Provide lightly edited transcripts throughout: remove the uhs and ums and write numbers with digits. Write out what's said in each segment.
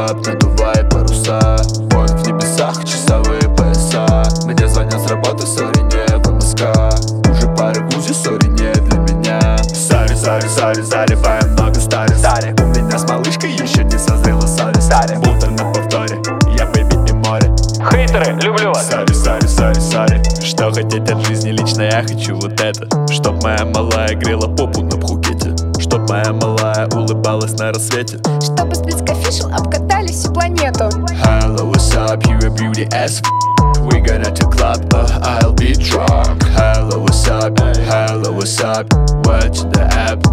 WhatsApp, надувай паруса. Вон в небесах часовые пояса. Мне звонят с работы, сори, не ВМСК. Уже пары в УЗИ, сори, не для меня. Сори, заливаем много сторис. У меня с малышкой еще не созрела совесть. Будто на повторе, я бэйби и море. Хейтеры, люблю вас. Сори. Что хотеть от жизни, лично я хочу вот это. Чтоб моя малая грела попу на Пхукете. Чтоб моя малая улыбалась на рассвете. Чтобы с Official обкатали всю планету. Hello, what's up, you a beauty as f. We gonna to club, I'll be drunk. Hello, what's up, watch the app.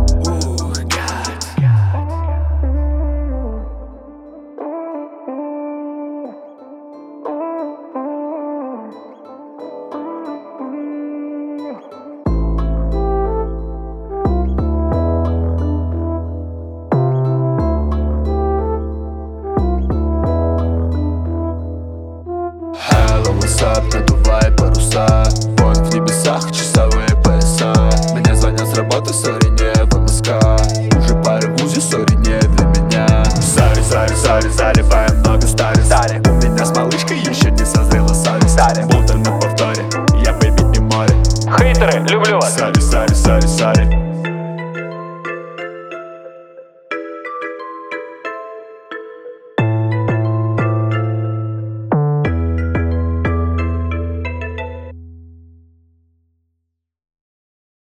Hello, what's up, надувай паруса. Вон в небесах часовые пояса. Мне звонят с работы, сори, не ВМСК. Уже пары в УЗИ, сори, не для меня. Сори, заливаем много сторис. У меня с малышкой еще не созрела совесть. Будто на повторе, я бэйби и море. Хейтеры, люблю вас. Сори.